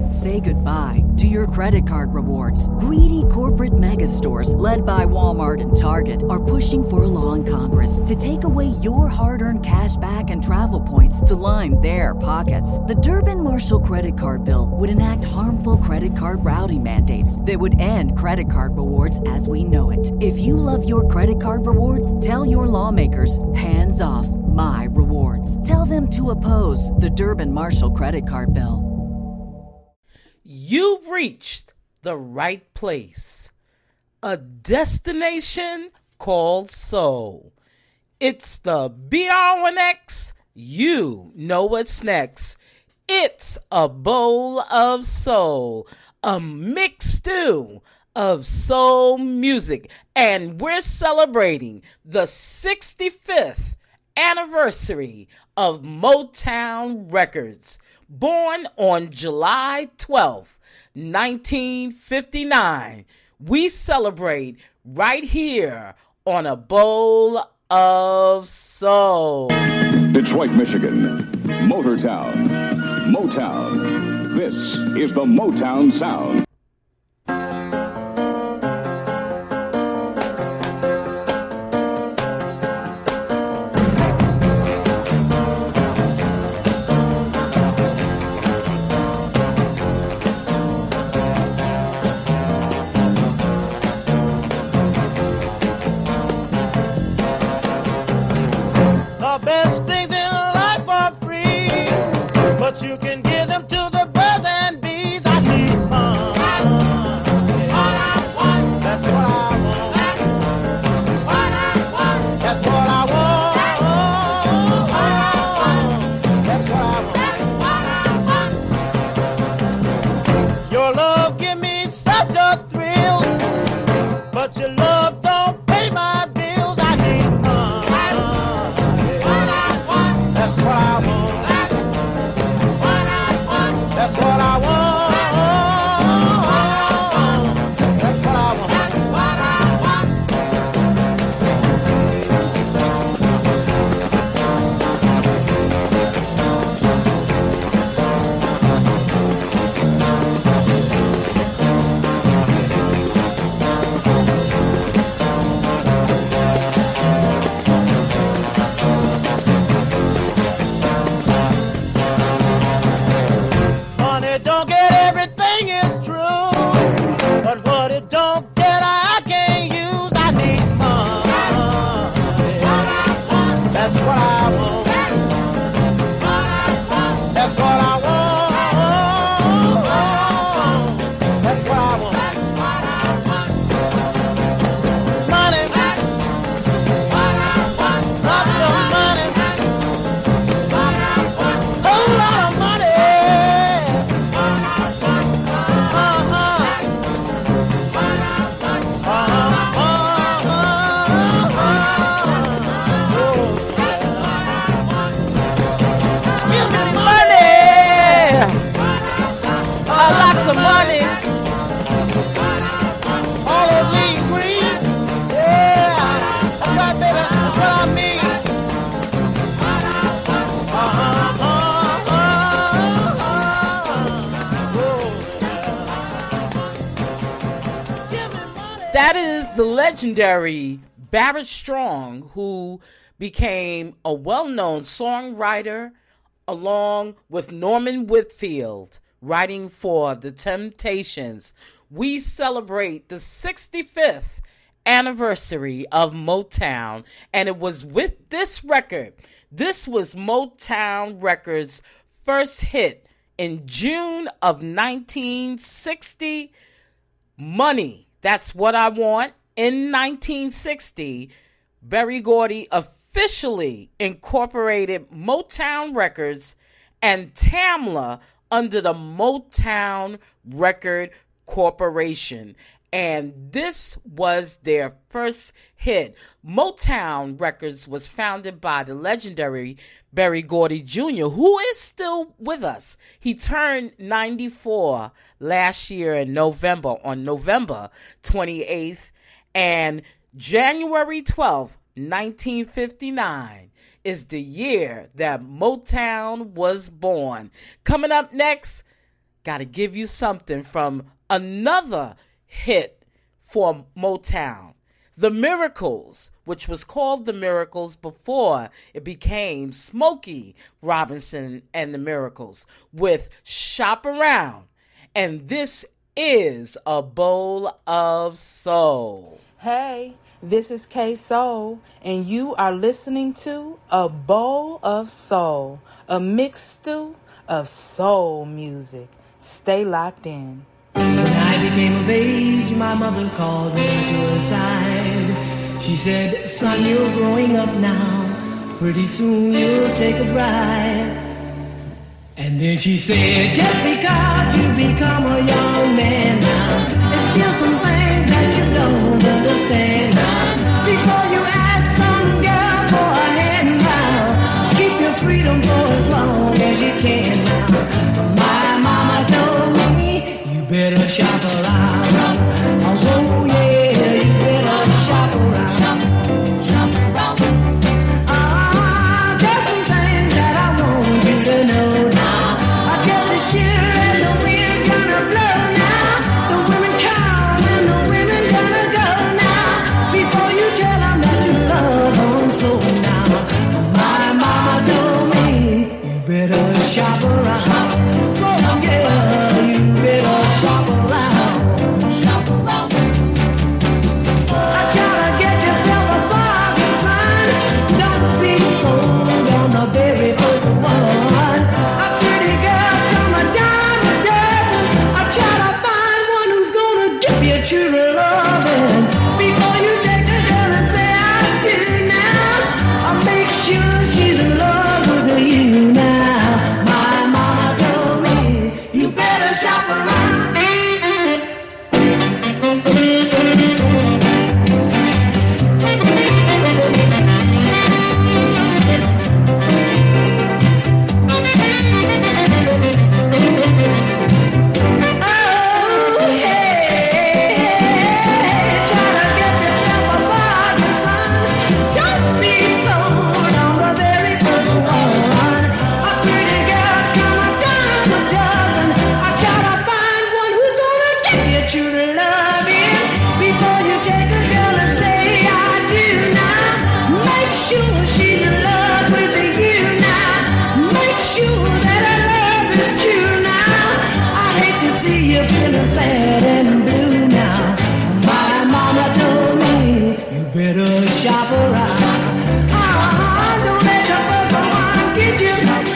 Say goodbye to your credit card rewards. Greedy corporate mega stores, led by Walmart and Target, are pushing for a law in Congress to take away your hard-earned cash back and travel points to line their pockets. The Durbin-Marshall credit card bill would enact harmful credit card routing mandates that would end credit card rewards as we know it. If you love your credit card rewards, tell your lawmakers, hands off my rewards. Tell them to oppose the Durbin-Marshall credit card bill. You've reached the right place. A destination called soul. It's the BR1X. You know what's next. It's a bowl of soul. A mixed stew of soul music. And we're celebrating the 65th anniversary of Motown Records. Born on July 12th, 1959, we celebrate right here on A Bowl of Soul. Detroit, Michigan, Motortown, Motown. This is the Motown sound. Best things in life are free, but you can give them to the birds and bees. I need fun. That's what I want. That's what I want. That's what I want. Your love give me such a thrill, but your love don't pay my bills. I need fun. That's what I want. That's what I want. That's what I want. Money don't get everything, is true, but what it don't get I can't use. I need money. That's what I want. That's what I want. That's what I want. Money. Lots of money. Whole lot of money. Lots of money. All those lean greens. Yeah. That's right, baby. That's what I mean. That is the legendary Barrett Strong, who became a well-known songwriter along with Norman Whitfield, writing for The Temptations. We celebrate the 65th anniversary of Motown, and it was with this record. This was Motown Records' first hit in June of 1960, Money. That's What I Want. In 1960, Berry Gordy officially incorporated Motown Records and Tamla under the Motown Record Corporation. And this was their first hit. Motown Records was founded by the legendary Berry Gordy Jr., who is still with us. He turned 94 last year in November, on November 28th, and January 12th, 1959 is the year that Motown was born. Coming up next, Gotta give you something from another hit for Motown. The Miracles, which was called The Miracles before it became Smokey Robinson and the Miracles, with Shop Around. And this is A Bowl of Soul. Hey, this is K-Soul, and you are listening to A Bowl of Soul, a mixed stew of soul music. Stay locked in. When I became of age, my mother called me to her side. She said, son, you're growing up now. Pretty soon you'll take a bride. And then she said, just because you become a young man now, there's still some things that you don't understand now. Before you ask some girl for a hand now, keep your freedom for as long as you can now. My mama told me, you better shop around. Oh yeah, you better shop around. Shop around. There's some things that I want you to know now. I tell the sure and the wind's gonna blow now. The women come and the women gonna go now. Before you tell them that you love them so now. My mama told me, you better shop around. Oh yeah, you better shop around. Shop around. I try to get yourself a bargain, son. Don't be sold on the very first one. A pretty girl's come a dime a dozen. I try to find one who's gonna give you true loving. Before you take a girl and say I do now, I'll make sure she's in love with you now. My mama told me, you better shop around. Shop around. Don't let your folks wanna get you.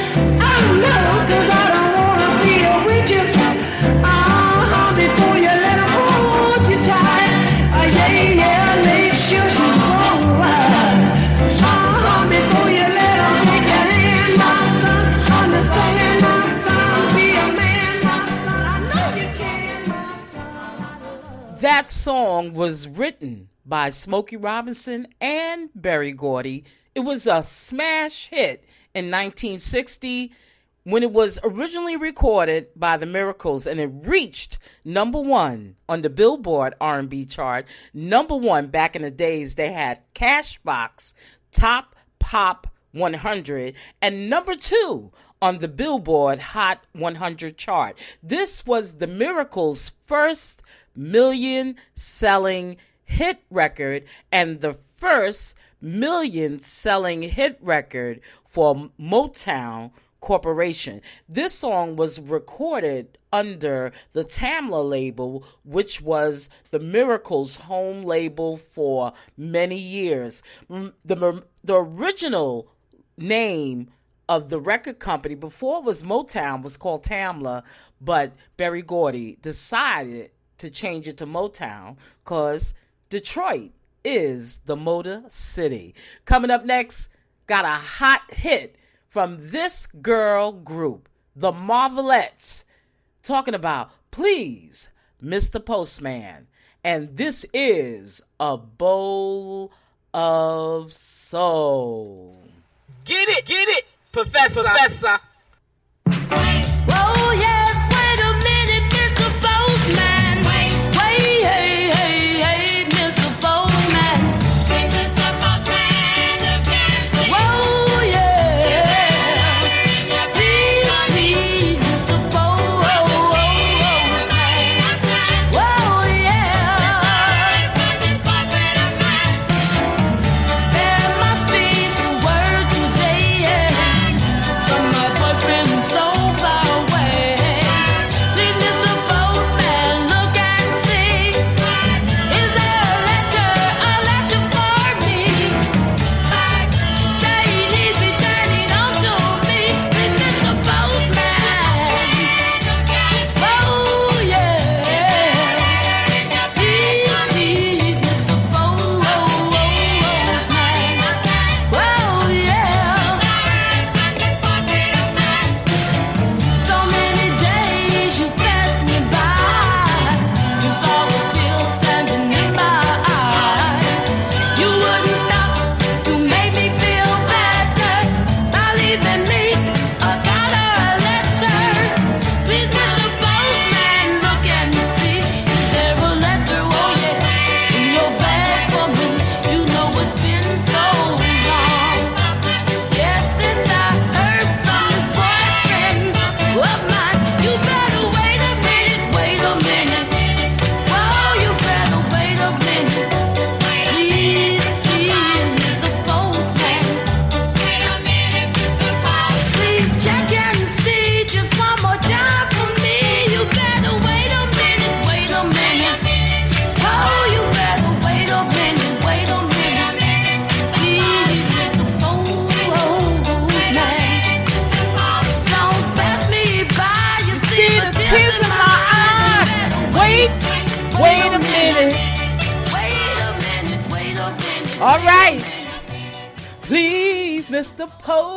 No, 'cause I don't wanna see you with you. Before you let them hold you tight. Yeah, make sure she's alright. Before you let them take your hand, my son. Understand, my son. Be a man, my son. I know you can, my son. That song was written by Smokey Robinson and Berry Gordy. It was a smash hit in 1960 when it was originally recorded by the Miracles, and it reached number one on the Billboard R&B chart. Number one back in the days, they had Cashbox Top Pop 100 and number two on the Billboard Hot 100 chart. This was the Miracles' first million-selling hit record and the first million-selling hit record for Motown Corporation. This song was recorded under the Tamla label, which was the Miracles' home label for many years. The original name of the record company before it was Motown was called Tamla, but Berry Gordy decided to change it to Motown because Detroit is the Motor City. Coming up next, got a hot hit from this girl group, the Marvelettes, talking about Please, Mr. Postman. And this is A Bowl of Soul. Get it, Professor. Oh yes, wait a minute, Mr. Postman. Wait, hey, Mr. Postman. Mr. Postman, look and see. Whoa, yeah. Please, Mr. Postman. All right. Please, Mr.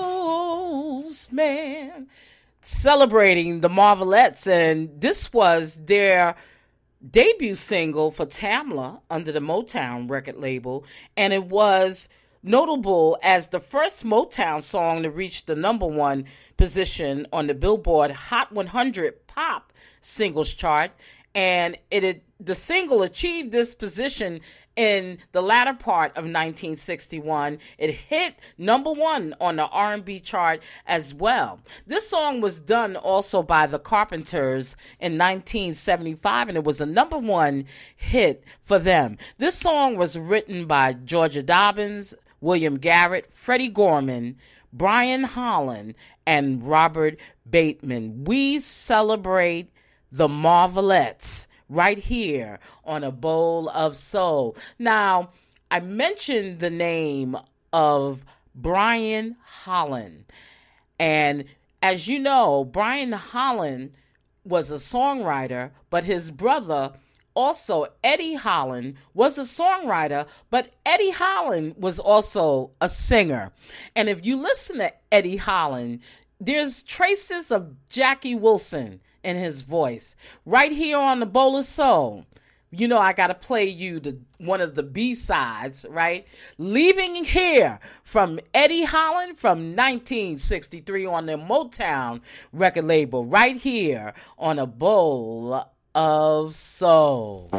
Postman. Celebrating the Marvelettes, and this was their debut single for Tamla under the Motown record label, and it was notable as the first Motown song to reach the #1 position on the Billboard Hot 100 Pop Singles Chart, and the single achieved this position in the latter part of 1961. It hit #1 on the R&B chart as well. This song was done also by the Carpenters in 1975, and it was a #1 hit for them. This song was written by Georgia Dobbins, William Garrett, Freddie Gorman, Brian Holland, and Robert Bateman. We celebrate the Marvelettes right here on A Bowl of Soul. Now, I mentioned the name of Brian Holland. And as you know, Brian Holland was a songwriter, but his brother, also Eddie Holland, was a songwriter, but Eddie Holland was also a singer. And if you listen to Eddie Holland, there's traces of Jackie Wilson in his voice. Right here on The Bowl of Soul, you know I got to play you one of the B-sides, right? Leaving Here from Eddie Holland from 1963 on the Motown record label, right here on A Bowl of Soul.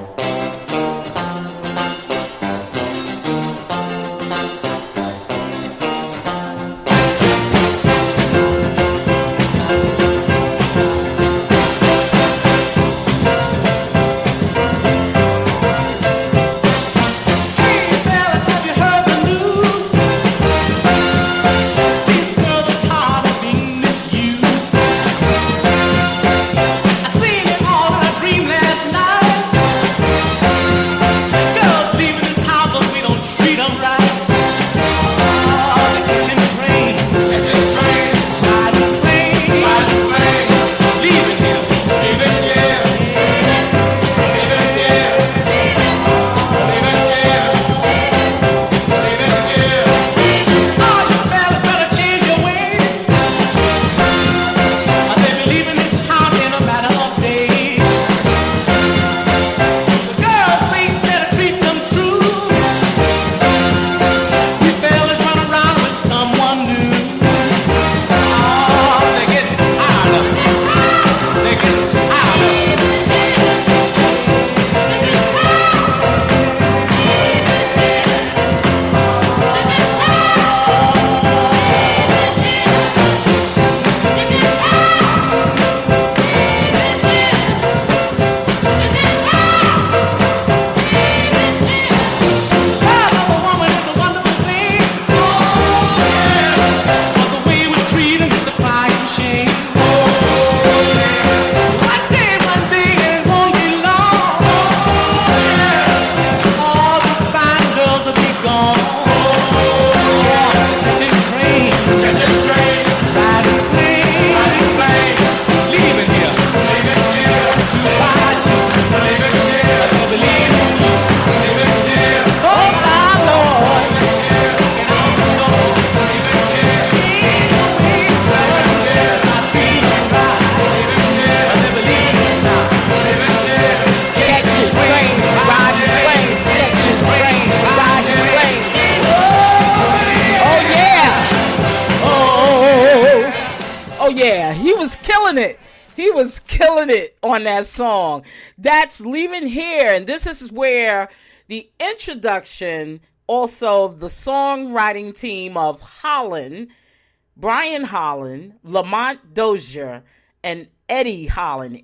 On that song. That's Leaving Here, and this is where the introduction, also the songwriting team of Holland, Brian Holland, Lamont Dozier, and Eddie Holland,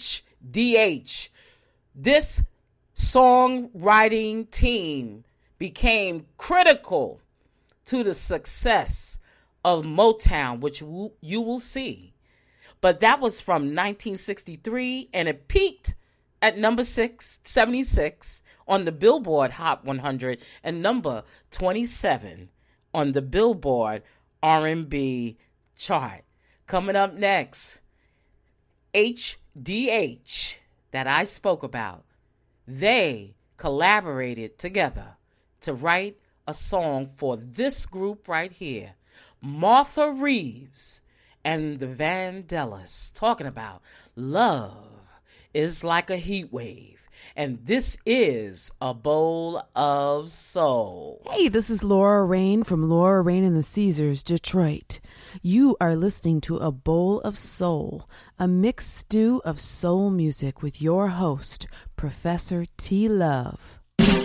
HDH. This songwriting team became critical to the success of Motown, which you will see. But that was from 1963, and it peaked at number 76 on the Billboard Hot 100 and number 27 on the Billboard R&B chart. Coming up next, HDH that I spoke about. They collaborated together to write a a song for this group right here, Martha Reeves and the Vandellas, talking about love is like a heat wave. And this is A Bowl of Soul. Hey, this is Laura Rain from Laura Rain and the Caesars, Detroit. You are listening to A Bowl of Soul, a mixed stew of soul music with your host, Professor T. Love.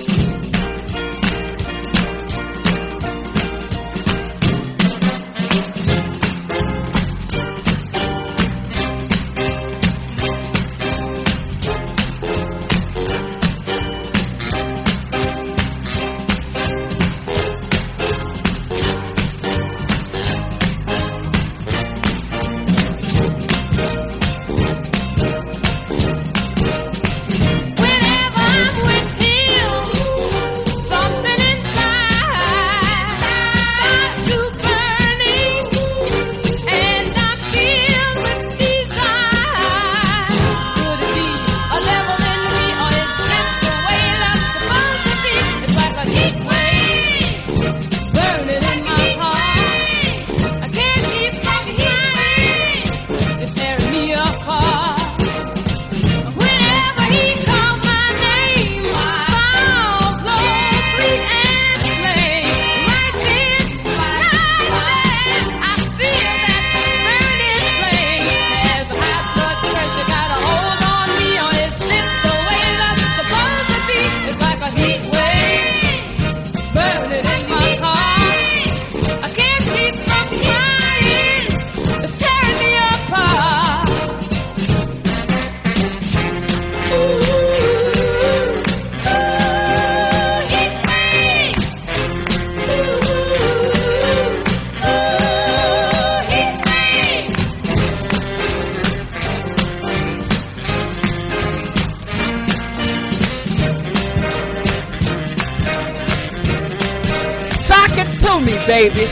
Baby.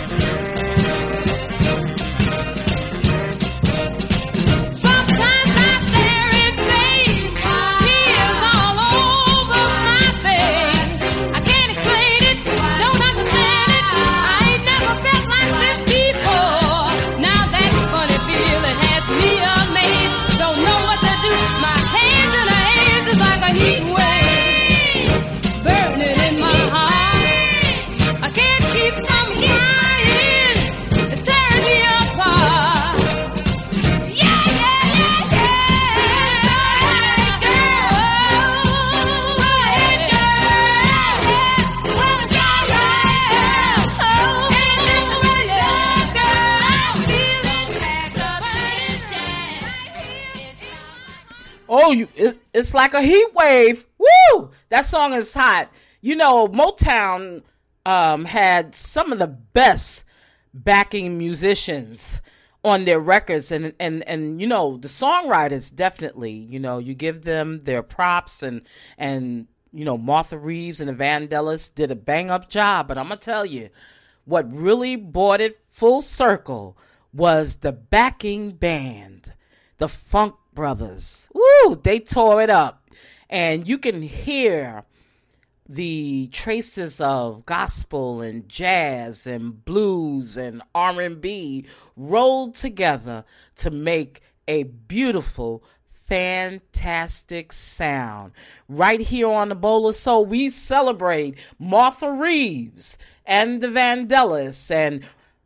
It's like a heat wave. Woo! That song is hot. You know, Motown had some of the best backing musicians on their records, and you know, the songwriters definitely, you know, you give them their props, and you know, Martha Reeves and the Vandellas did a bang up job. But I'm gonna tell you, what really brought it full circle was the backing band, the Funk Brothers. Woo! They tore it up. And you can hear the traces of gospel and jazz and blues and R&B rolled together to make a beautiful, fantastic sound. Right here on the Bowl of Soul, we celebrate Martha Reeves and the Vandellas and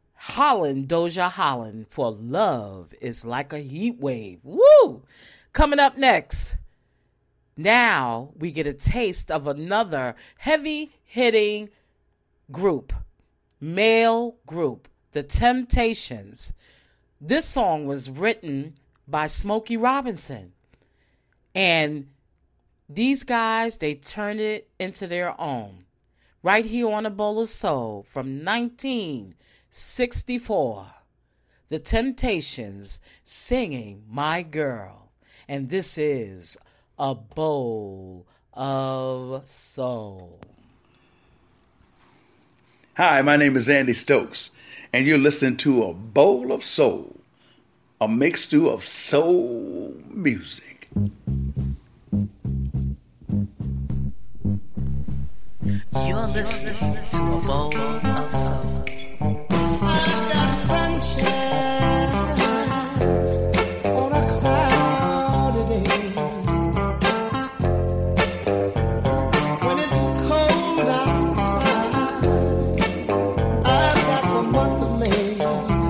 Doja Holland for Love is Like a Heat Wave. Woo! Coming up next, now we get a taste of another heavy-hitting group, male group, The Temptations. This song was written by Smokey Robinson. And these guys, they turned it into their own. Right here on the Bowl of Soul from 1964. The Temptations singing My Girl. And this is A Bowl of Soul. Hi, my name is Andy Stokes, and you're listening to A Bowl of Soul, a mixed stew of soul music. You're listening to A Bowl of Soul. I've got sunshine on a cloudy day. When it's cold outside, I've got the month of May.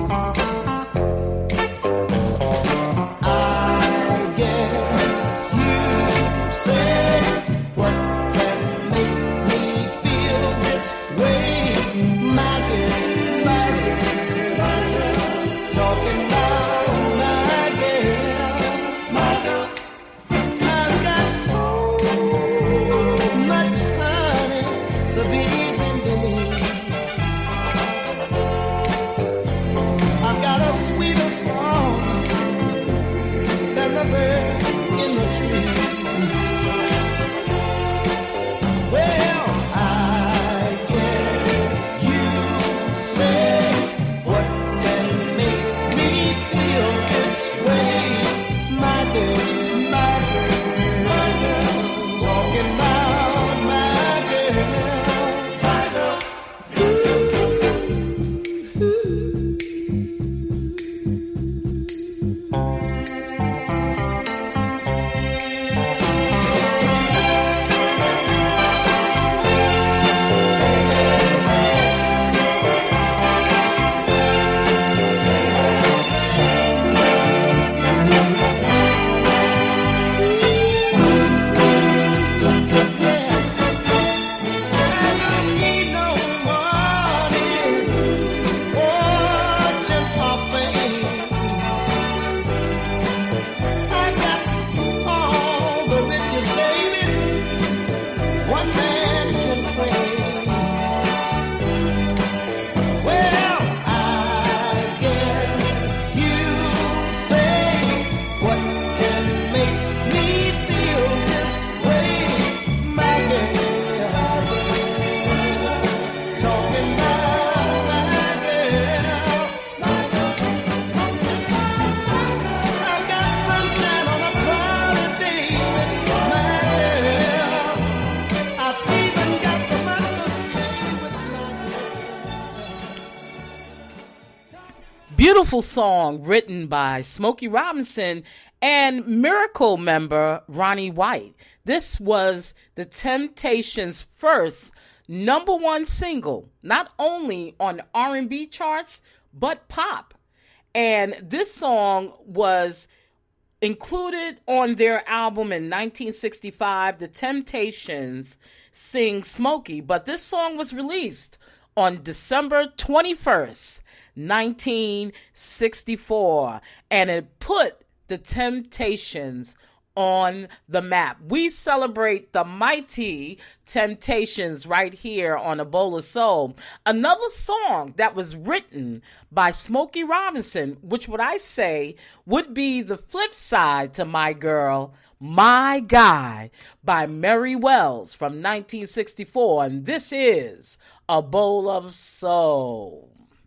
I guess you say what can make me feel this way, my girl, my girl, my girl. Talking about my girl, my girl. I've got so much honey, the bees envy me. I've got a sweeter song than the birds in the trees. Well, I guess you say what can make me feel this way, my girl, my girl, my girl. Talking about my girl, my girl. I don't need no money, fortune or fame. I got all the riches, baby, one man can claim. Well, I guess you say what can make me feel this way, my girl. Talking about my girl, my girl. I've got sunshine on a cloudy day with my girl. I've even got the month of May with my girl. Beautiful song written by Smokey Robinson and Miracle member Ronnie White. This was the Temptations' first #1 single, not only on R&B charts, but pop. And this song was included on their album in 1965, The Temptations Sing Smokey. But this song was released on December 21st, 1964, and it put the Temptations on the map. We celebrate the mighty Temptations right here on A Bowl of Soul. Another song that was written by Smokey Robinson, which would I say would be the flip side to My Girl, My Guy by Mary Wells from 1964. And this is A Bowl of Soul.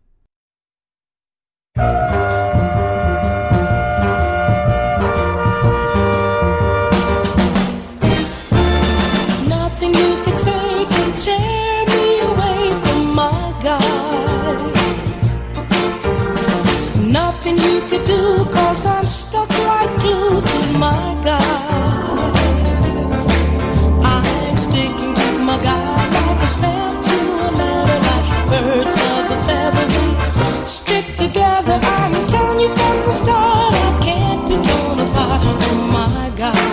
Nothing you could take can tear me away from my guy. Nothing you could do, 'cause I'm stuck like glue to my guy. I'm sticking to my guy like a stamp to a letter, like birds of a feather. We stick together, I'm telling you from the start, I can't be torn apart from my guy.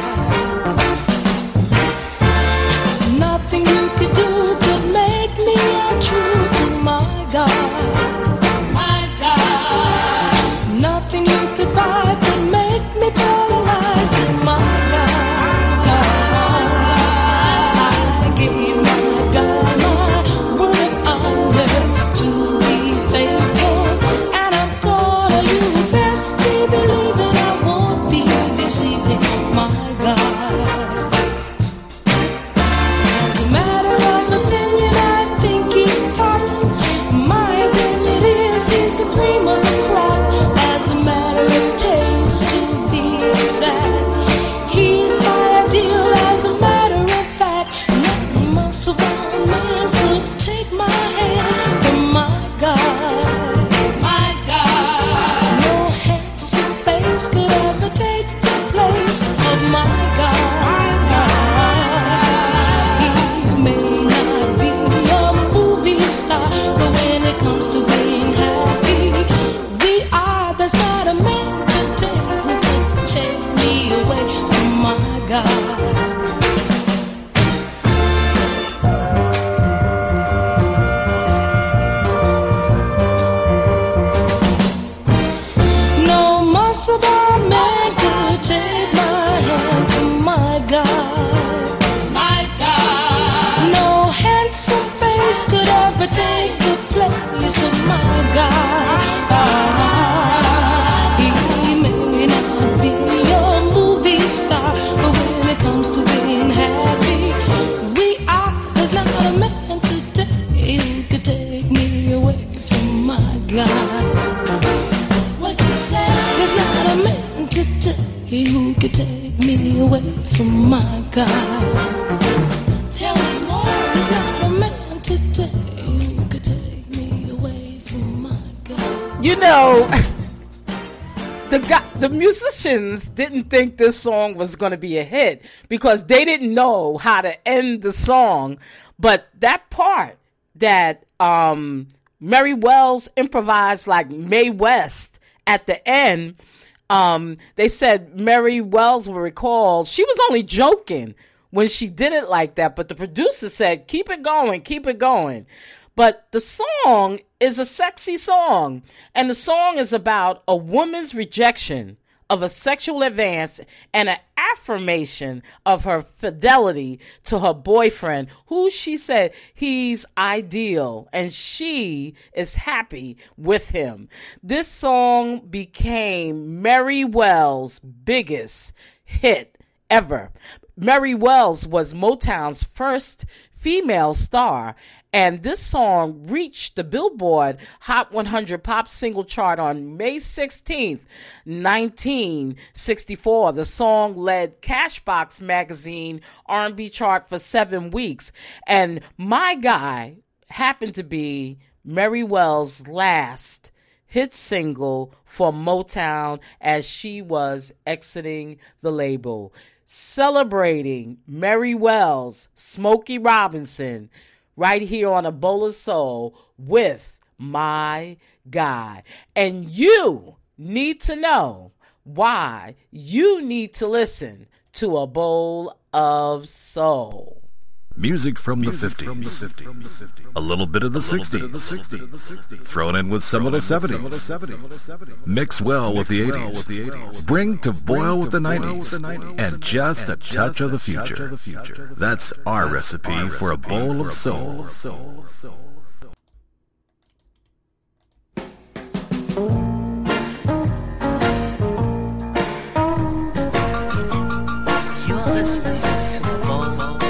Nothing you could do could make me untrue to my God. My God. Nothing you could buy could make me tell a lie to my God. I gave my God my word of honor to be faithful, and I'm gonna, you best be believing I won't be deceiving my God. As a matter of opinion, I think he's tops. My opinion is he's the cream of the crop. As a matter of taste, to be exact, he's my ideal. As a matter of fact, not muscle bound man could my God. Tell me more, there's not a man today who could take me away from my God. You know, the musicians didn't think this song was going to be a hit because they didn't know how to end the song. But that part that Mary Wells improvised like Mae West at the end, they said Mary Wells will recall she was only joking when she did it like that, but the producer said, keep it going, keep it going. But the song is a sexy song, and the song is about a woman's rejection of a sexual advance and an affirmation of her fidelity to her boyfriend, who she said he's ideal and she is happy with him. This song became Mary Wells' biggest hit ever. Mary Wells was Motown's first female star, and this song reached the Billboard Hot 100 Pop Single Chart on May 16th, 1964. The song led Cashbox Magazine R&B chart for 7 weeks, and My Guy happened to be Mary Wells' last hit single for Motown as she was exiting the label. Celebrating Mary Wells, Smokey Robinson, right here on A Bowl of Soul with My Guy. And you need to know why you need to listen to A Bowl of Soul. Music from the 50s, a little bit of the 60s, thrown in with some of the 70s, mix well with the 80s, bring to boil with the 90s, and just a touch of the future. That's our recipe for a bowl of soul. You're listening to a bowl of soul.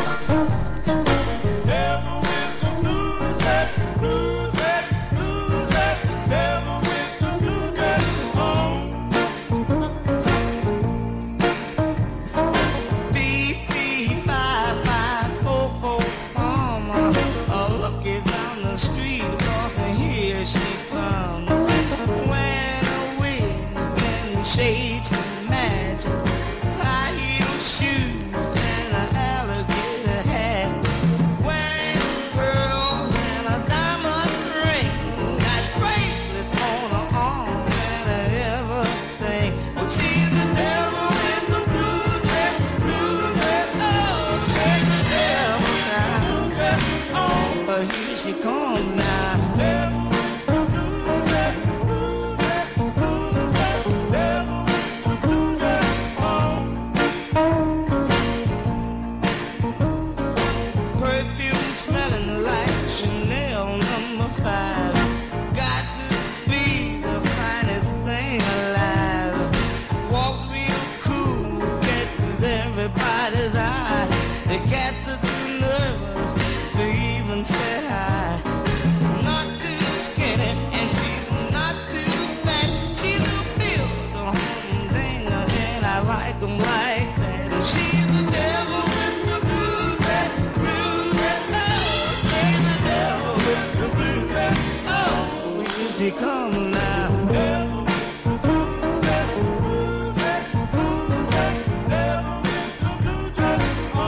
Shades to match, high heel shoes and an alligator hat, wearing pearls and a diamond ring, got bracelets on her arm and everything. Well, she's the devil in the blue dress, oh, she's the devil now, oh, but here she comes now. Say hi. Not too skinny and she's not too fat. She's a build a humdinger and I like them like that. And she's the devil with the blue dress, oh, she's the devil with the blue dress, oh, here she comes now. Devil with the blue dress, blue dress, blue dress, devil with the blue dress, oh.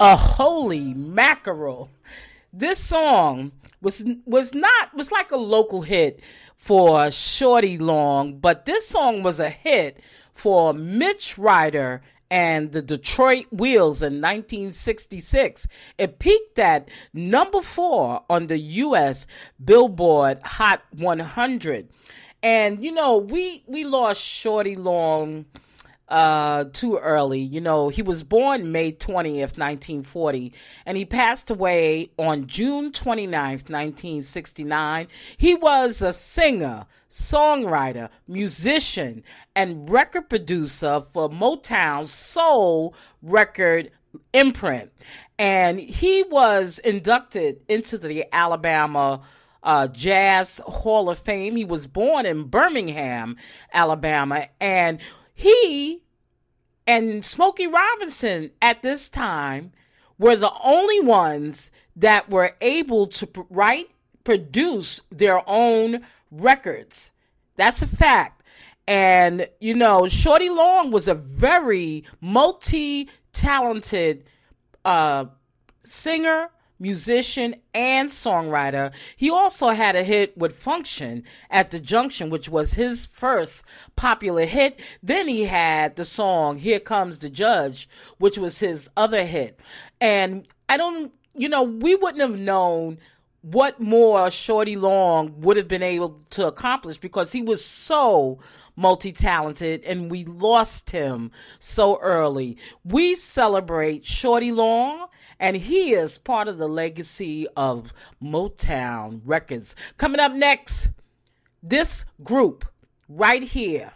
a holy mackerel. This song was like a local hit for Shorty Long, but this song was a hit for Mitch Ryder and the Detroit Wheels in 1966. It peaked at number 4 on the U.S. Billboard Hot 100. And, you know, we lost Shorty Long too early. You know, he was born May 20th, 1940, and he passed away on June 29th, 1969. He was a singer, songwriter, musician, and record producer for Motown's soul record imprint. And he was inducted into the Alabama Jazz Hall of Fame. He was born in Birmingham, Alabama, and he and Smokey Robinson at this time were the only ones that were able to produce their own records. That's a fact. And, you know, Shorty Long was a very multi-talented singer, musician, and songwriter. He also had a hit with Function at the Junction, which was his first popular hit. Then he had the song Here Comes the Judge, which was his other hit. And we wouldn't have known what more Shorty Long would have been able to accomplish because he was so multi-talented and we lost him so early. We celebrate Shorty Long, and he is part of the legacy of Motown Records. Coming up next, this group right here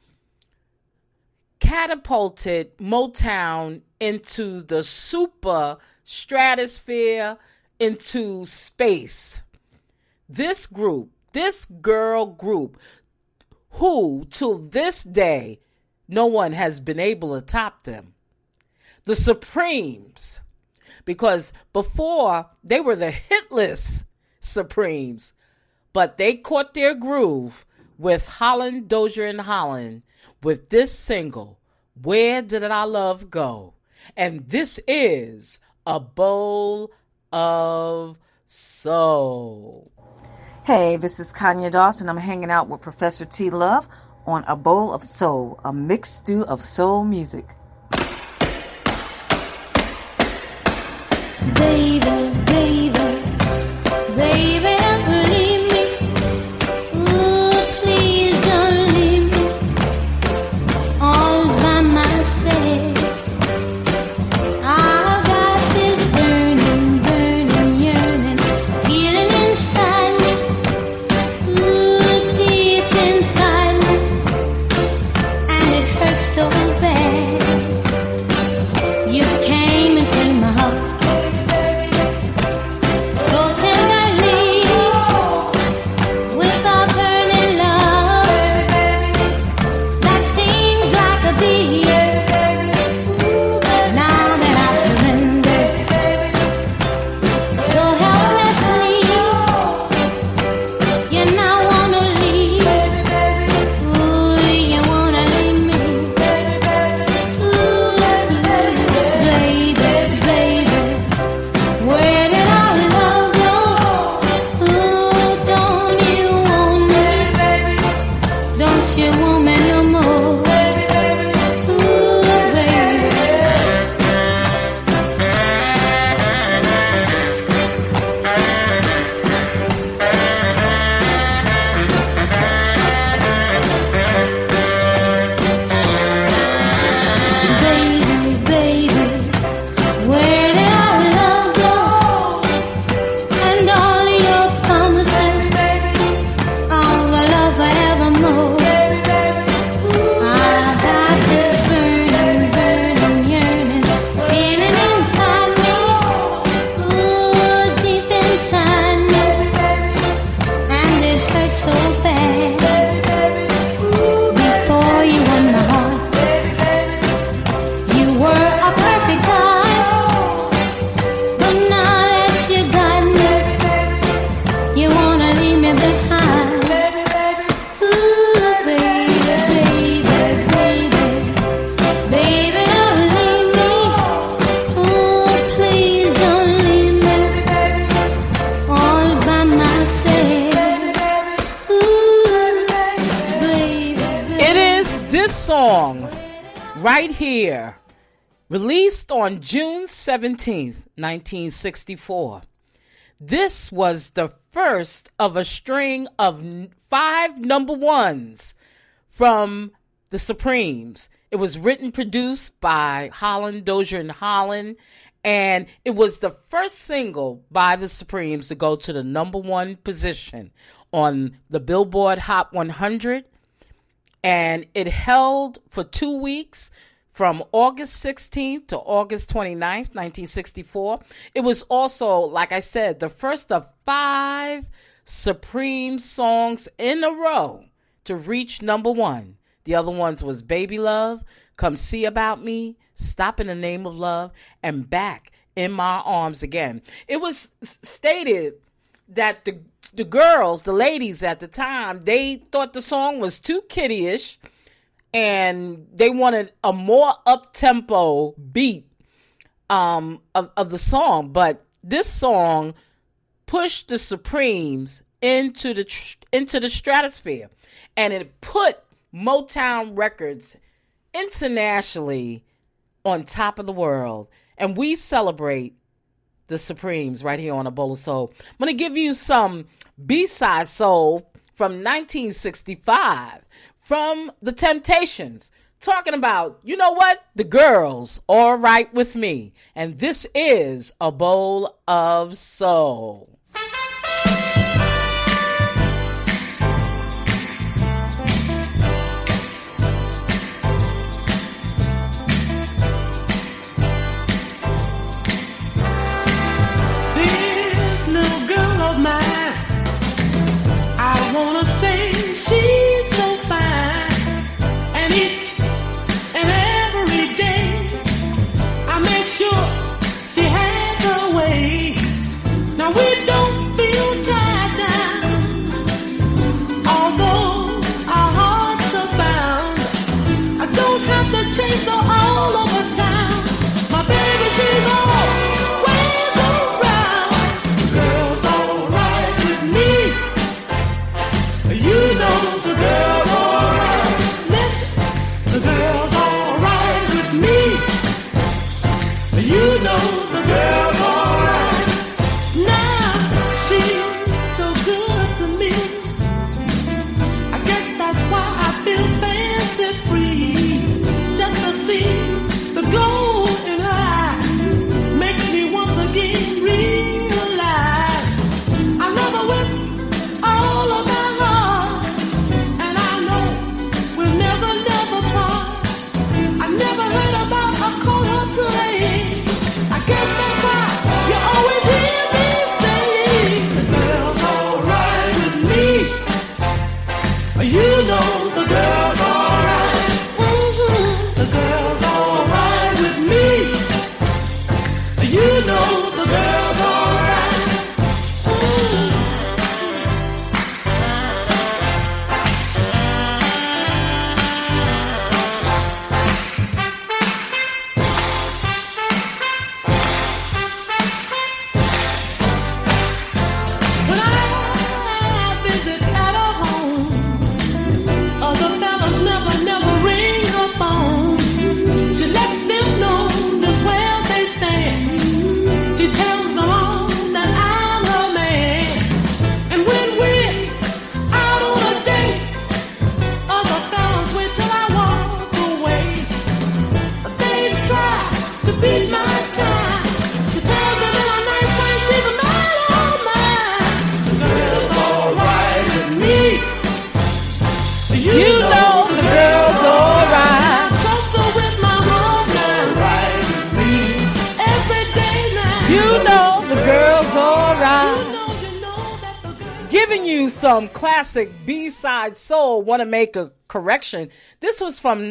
catapulted Motown into the super stratosphere, into space. This group, this girl group, who till this day no one has been able to top them. The Supremes. Because before, they were the hitless Supremes. But they caught their groove with Holland, Dozier, and Holland with this single, Where Did Our Love Go? And this is A Bowl of Soul. Hey, this is Kanya Dawson. I'm hanging out with Professor T. Love on A Bowl of Soul, a mixed stew of soul music. Baby, baby, baby, don't leave me. Ooh, please don't leave me all by myself. I've got this burning, burning, yearning feeling inside me. Ooh, deep inside me, and it hurts so bad. You came into my heart. right here, released on June 17th, 1964. This was the first of a string of 5 number ones from the Supremes. It was written, produced by Holland, Dozier and Holland, and it was the first single by the Supremes to go to the number 1 position on the Billboard Hot 100, and it held for 2 weeks from August 16th to August 29th, 1964. It was also, like I said, the first of 5 Supreme songs in a row to reach number 1. The other ones was Baby Love, Come See About Me, Stop in the Name of Love, and Back in My Arms Again. It was stated that the girls, the ladies at the time, they thought the song was too kiddie-ish, and they wanted a more up-tempo beat of the song. But this song pushed the Supremes into the stratosphere, and it put Motown Records internationally on top of the world. And we celebrate the Supremes right here on A Bowl of Soul. I'm going to give you some B-side soul from 1965 from The Temptations, talking about, you know what? The girls all right with me. And this is A Bowl of Soul. Giving you some classic B-side soul. Want to make a correction. This was from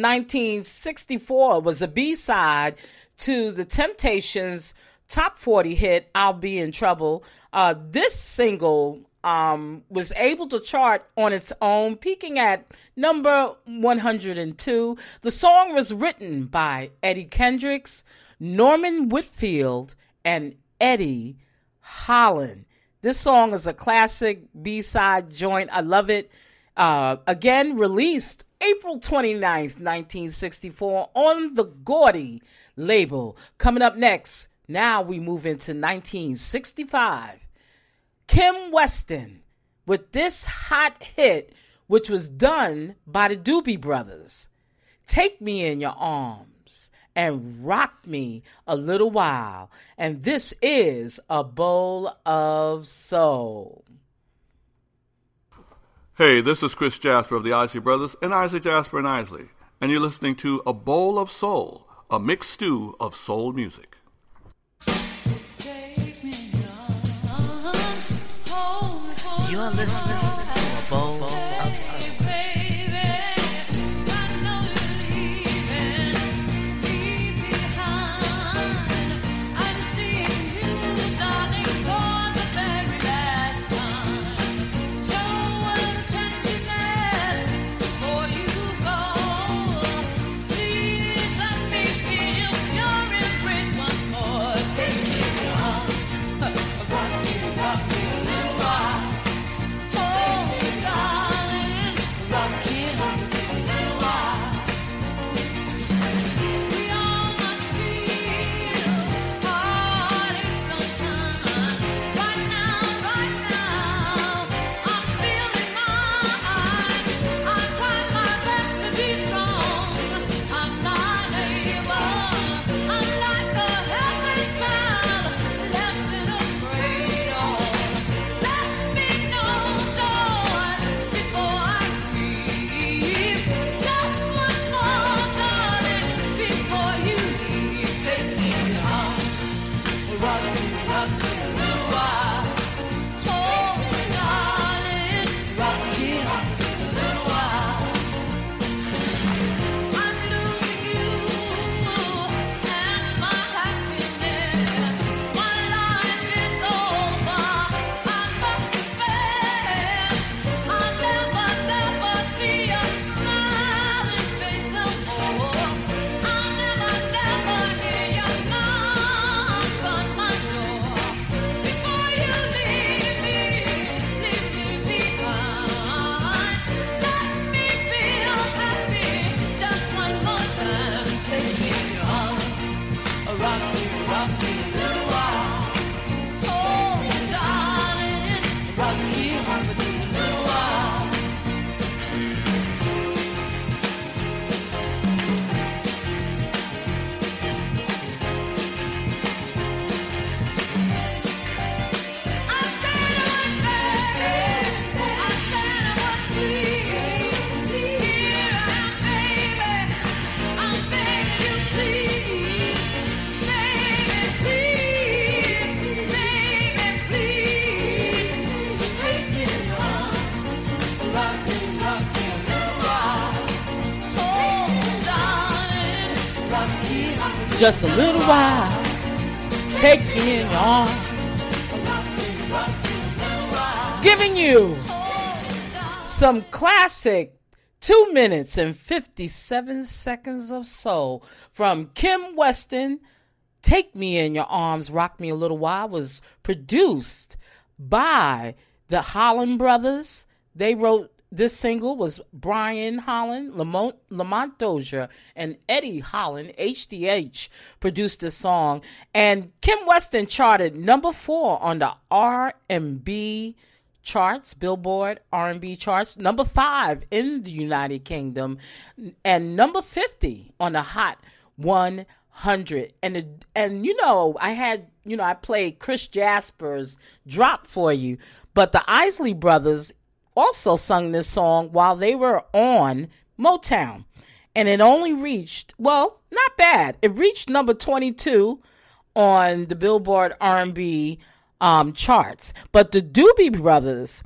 1964. It was a B-side to The Temptations' top 40 hit, I'll Be in Trouble. This single was able to chart on its own, peaking at number 102. The song was written by Eddie Kendricks, Norman Whitfield, and Eddie Holland. This song is a classic B-side joint. I love it. Again, released April 29th, 1964, on the Gordy label. Coming up next, now we move into 1965. Kim Weston with this hot hit, which was done by the Doobie Brothers. Take Me in Your Arms and Rock Me a Little While. And this is A Bowl of Soul. Hey, this is Chris Jasper of the Isley Brothers and Isley Jasper and Isley, and you're listening to A Bowl of Soul, a mixed stew of soul music. You're listening to A Bowl of Soul. Just a little while, take me in your arms. Giving you some classic 2 minutes and 57 seconds of soul from Kim Weston. Take Me in Your Arms, Rock Me a Little While was produced by the Holland Brothers. They wrote this single was Brian Holland, Lamont Dozier, and Eddie Holland. HDH produced this song. And Kim Weston charted number 4 on the R&B charts, Billboard R&B charts, number 5 in the United Kingdom, and number 50 on the Hot 100. And you know, I played Chris Jasper's Drop for you, but the Isley Brothers also sung this song while they were on Motown. And it only reached, well, not bad. It reached number 22 on the Billboard R&B charts. But the Doobie Brothers,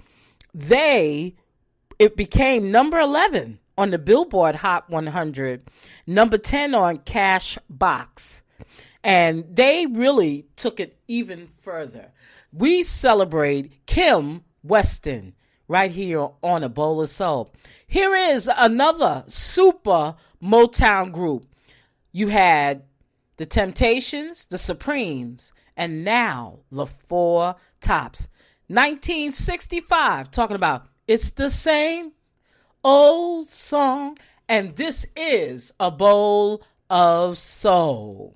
it became number 11 on the Billboard Hot 100, number 10 on Cash Box. And they really took it even further. We celebrate Kim Weston right here on A Bowl of Soul. Here is another super Motown group. You had the Temptations, the Supremes, and now the Four Tops. 1965, talking about It's the Same Old Song and this is A Bowl of Soul.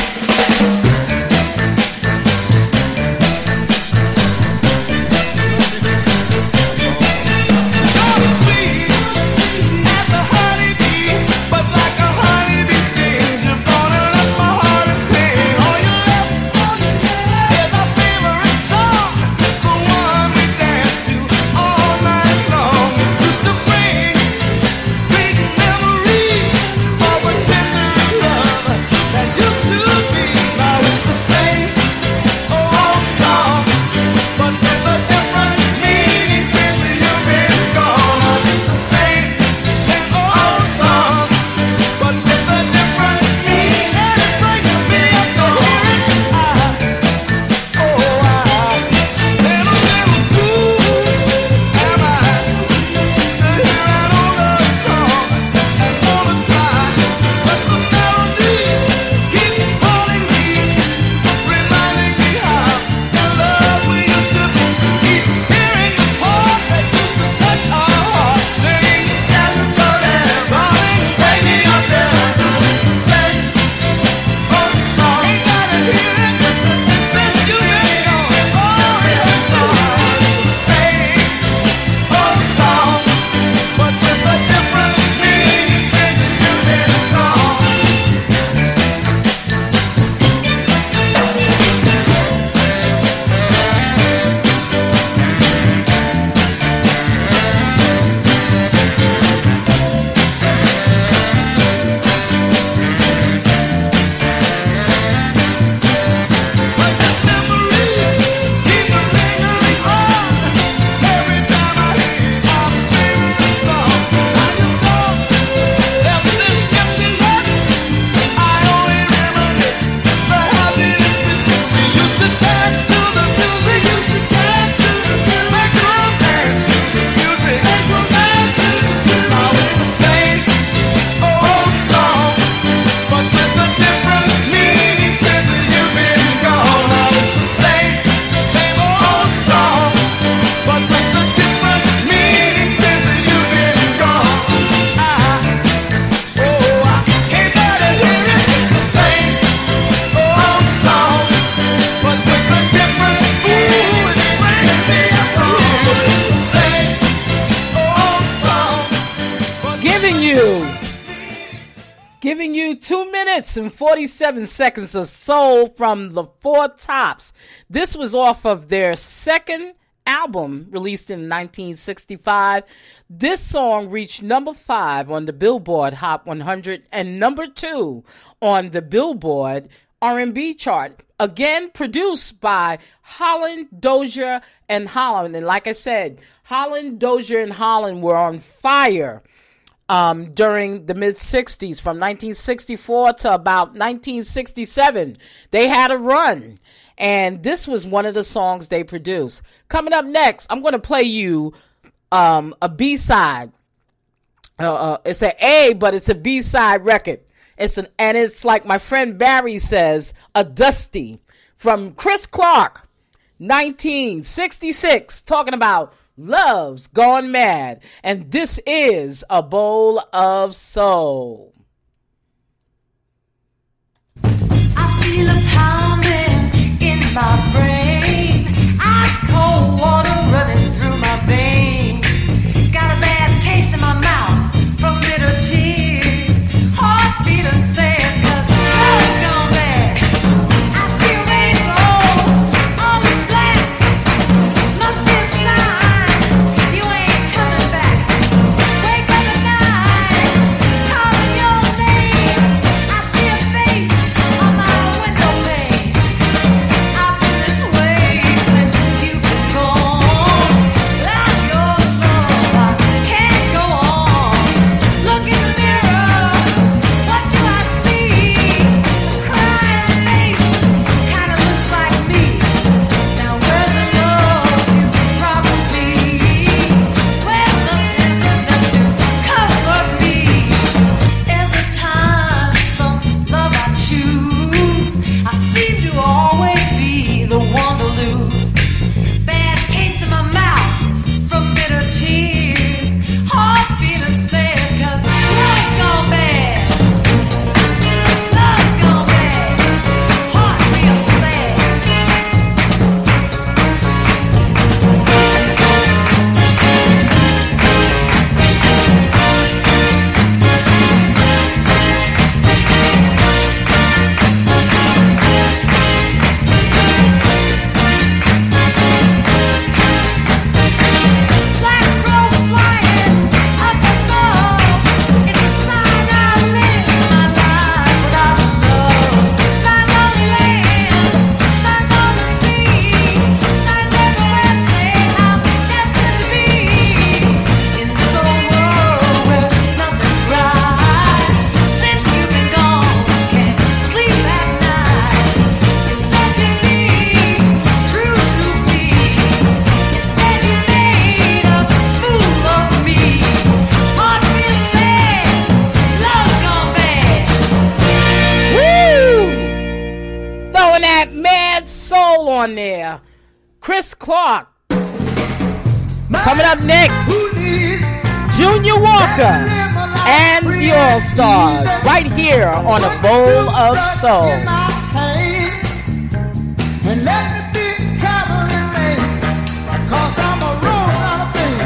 Giving you 2 minutes and 47 seconds of soul from the Four Tops. This was off of their second album released in 1965. This song reached number 5 on the Billboard Hot 100 and number 2 on the Billboard R&B chart. Again, produced by Holland, Dozier, and Holland. And like I said, Holland, Dozier, and Holland were on fire during the mid-60s, from 1964 to about 1967. They had a run, and this was one of the songs they produced. Coming up next, I'm going to play you a B-side. It's an A, but it's a B-side record. And it's like my friend Barry says, a dusty, from Chris Clark, 1966, talking about Love's Gone Mad, and this is A Bowl of Soul. I feel a pounding in my brain, ice cold water running through my veins, got a bad taste in my mouth from bitter tears, heart feeling sad 'cause love's gone bad. I see a rainbow on the black, must be a sign you ain't coming back. Wake up at night, calling your soul on there. Chris Clark. Coming up next, Junior Walker and the All-Stars right here on A Bowl of Soul. And let me be traveling man, 'cause I'm a road out of pain.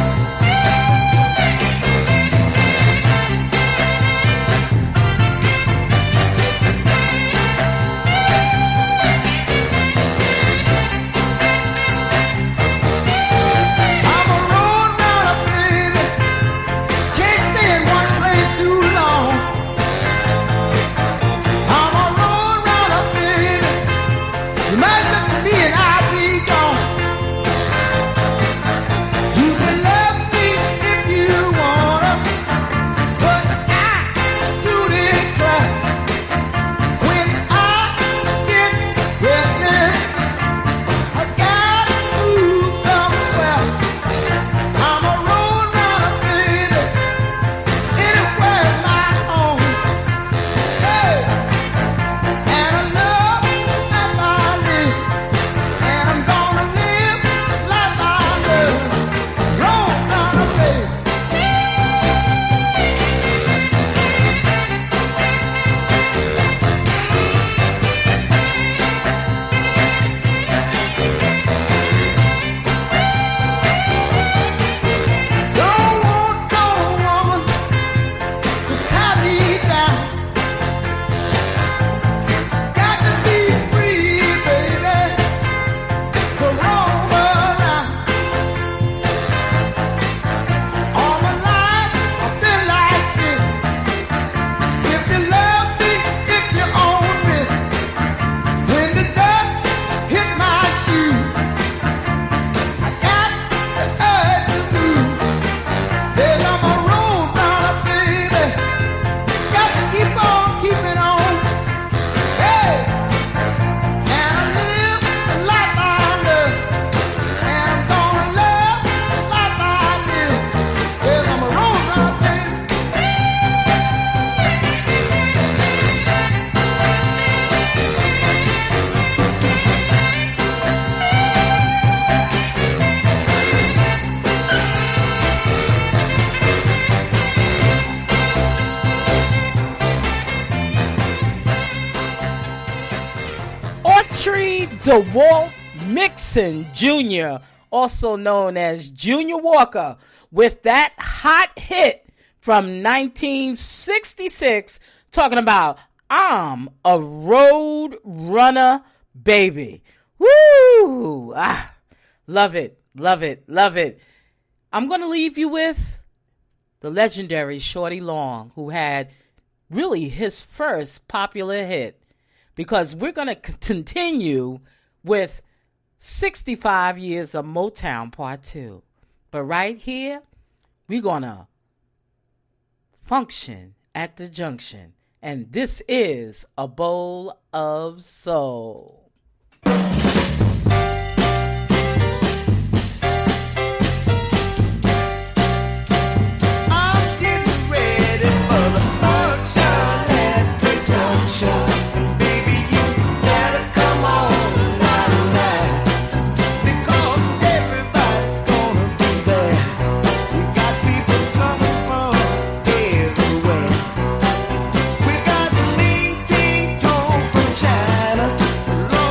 I'm a road out of baby, can't stay in one place too long. I'm a road out of baby, you might look at me and I'll be gone. You can love me if you wanna, but I do declare when I get restless, I gotta move somewhere. I'm a road runner, baby, anywhere my home. Hey, and I love like I live, and I'm gonna live like I live. Road runner, baby. Don't want no woman to tie me down. Got to be free, baby, to roam around. All my life I've been like this. If you love me, it's your own risk. When the dust hit my shoes, I got the urge to move. Says I'm a road runner, baby. Got to keep on keeping on. Hey, and I live like I love, and I'm gonna love like I live. Says I'm a road runner, baby. Autry DeWalt Mixon Jr., also known as Junior Walker, with that hot hit from 1966, talking about I'm a Road Runner, baby. Woo! Love it, love it, love it. I'm going to leave you with the legendary Shorty Long, who had really his first popular hit, because we're going to continue with 65 years of Motown Part 2. But right here, we're going to function at the junction. And this is A Bowl of Soul. I'm getting ready for the function at the junction. Baby, you gotta come on tonight, because everybody's gonna be there. We got people coming from everywhere. We got Ling Ting Tong from China,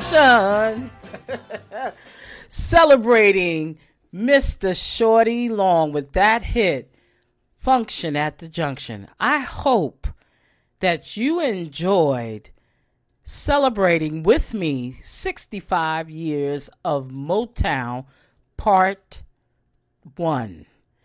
Junction. Celebrating Mr. Shorty Long with that hit, Function at the Junction. I hope that you enjoyed celebrating with me 65 years of Motown Part 1.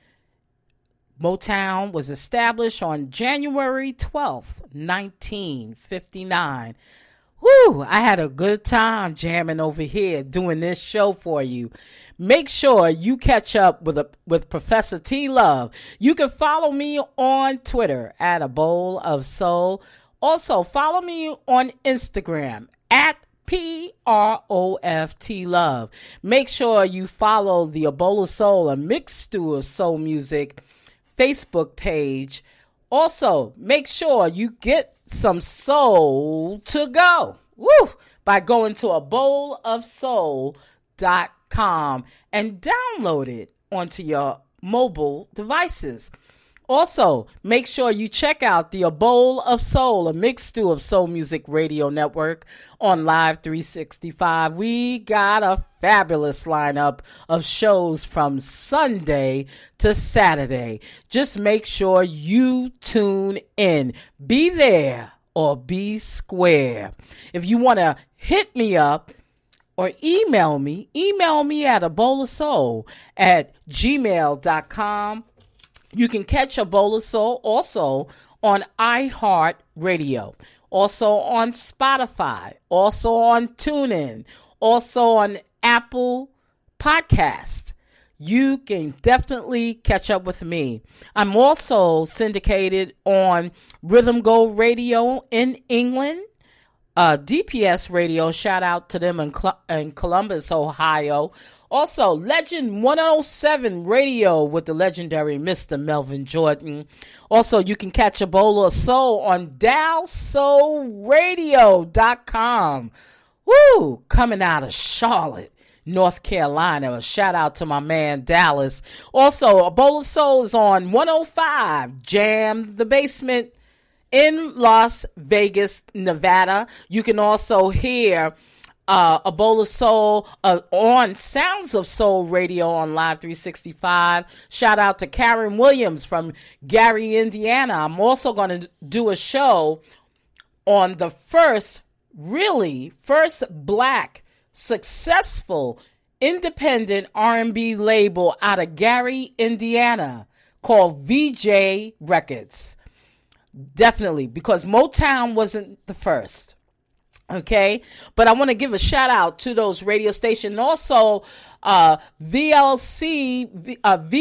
Motown was established on January 12th, 1959. Woo! I had a good time jamming over here doing this show for you. Make sure you catch up with Professor T Love. You can follow me on Twitter at A Bowl of Soul. Also, follow me on Instagram at PROFT Love. Make sure you follow the A Bowl of Soul, a mixed stew of soul music Facebook page. Also, make sure you get some soul to go. Woo! By going to abowlofsoul.com and download it onto your mobile devices. Also, make sure you check out the A Bowl of Soul, a mixed stew of soul music radio network on Live 365. We got a fabulous lineup of shows from Sunday to Saturday. Just make sure you tune in. Be there or be square. If you want to hit me up or email me at abowlofsoul@gmail.com. You can catch A Bowl of Soul also on iHeartRadio, also on Spotify, also on TuneIn, also on Apple Podcast. You can definitely catch up with me. I'm also syndicated on Rhythm Go Radio in England, DPS Radio, shout out to them in Columbus, Ohio. Also, Legend 107 Radio with the legendary Mr. Melvin Jordan. Also, you can catch A Bowl of Soul on DalSoulRadio.com. Woo! Coming out of Charlotte, North Carolina. A shout out to my man Dallas. Also, A Bowl of Soul is on 105 Jam the Basement in Las Vegas, Nevada. You can also hear A Bowl of Soul on Sounds of Soul Radio on Live 365. Shout out to Karen Williams from Gary, Indiana. I'm also going to do a show on the first black successful independent R&B label out of Gary, Indiana called VJ Records. Definitely, because Motown wasn't the first. Okay, but I want to give a shout out to those radio stations. Also, VRC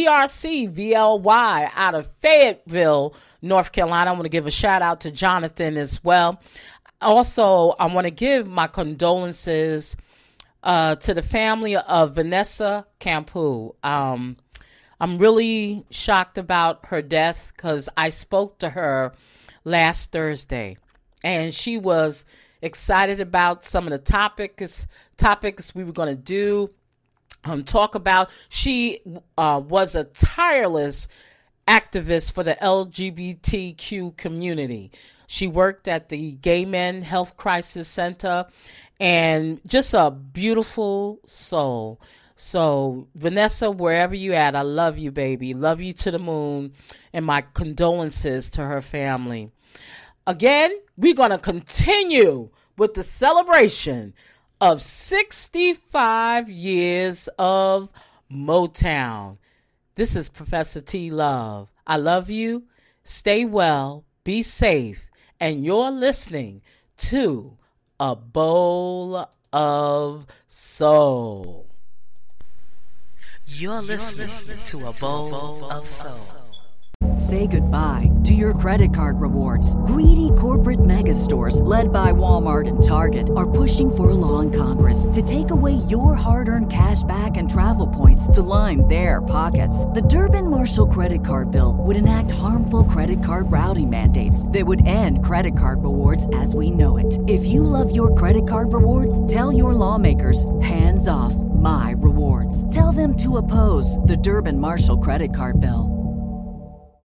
VLY out of Fayetteville, North Carolina. I want to give a shout out to Jonathan as well. Also, I want to give my condolences to the family of Vanessa Campu. I'm really shocked about her death because I spoke to her last Thursday, and she was excited about some of the topics we were going to do, talk about. She was a tireless activist for the LGBTQ community. She worked at the Gay Men Health Crisis Center, and just a beautiful soul. So, Vanessa, wherever you at, I love you, baby. Love you to the moon, and my condolences to her family. Again, we're going to continue with the celebration of 65 years of Motown. This is Professor T Love. I love you. Stay well. Be safe. And you're listening to A Bowl of Soul. You're listening to A Bowl of Soul. Say goodbye to your credit card rewards. Greedy corporate mega stores, led by Walmart and Target, are pushing for a law in Congress to take away your hard-earned cash back and travel points to line their pockets. The Durbin-Marshall credit card bill would enact harmful credit card routing mandates that would end credit card rewards as we know it. If you love your credit card rewards, tell your lawmakers, hands off my rewards. Tell them to oppose the Durbin-Marshall credit card bill.